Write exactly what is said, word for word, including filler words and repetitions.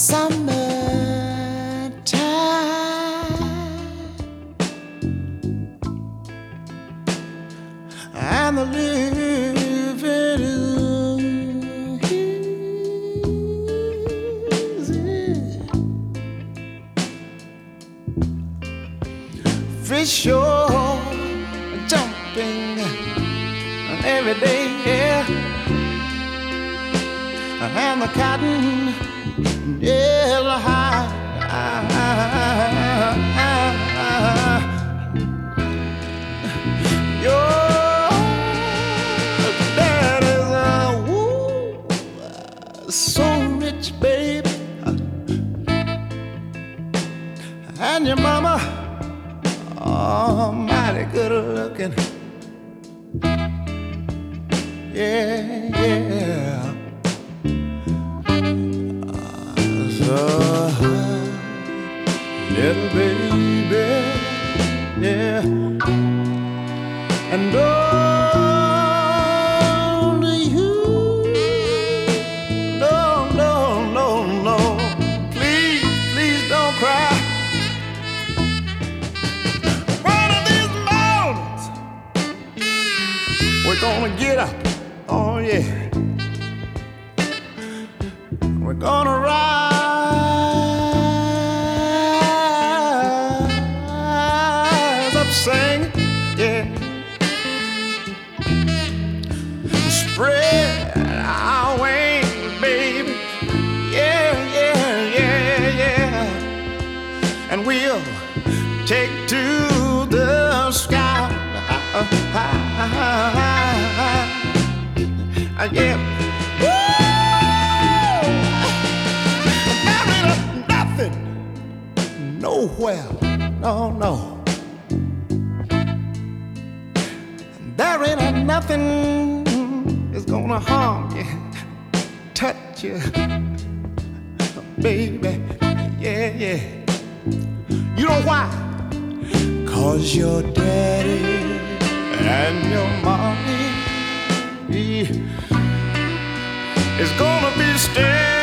and the living is easy. Fish are jumping every day, yeah. And the cotton is high. Your daddy's a woo, so rich, baby, and your mama, oh, mighty good looking. Yeah, yeah. So, little baby, yeah, and only you, no, no, no, no, please, please don't cry. One of these mornings, we're gonna get up, oh yeah, we're gonna ride. Sing, yeah. Spread our wings, baby. Yeah, yeah, yeah, yeah. And we'll take to the sky. Yeah. Woo! There ain't nothing, nowhere, no, no. There ain't nothing is gonna harm you, touch you, baby, yeah, yeah. You know why? 'Cause your daddy and your mommy is gonna be staying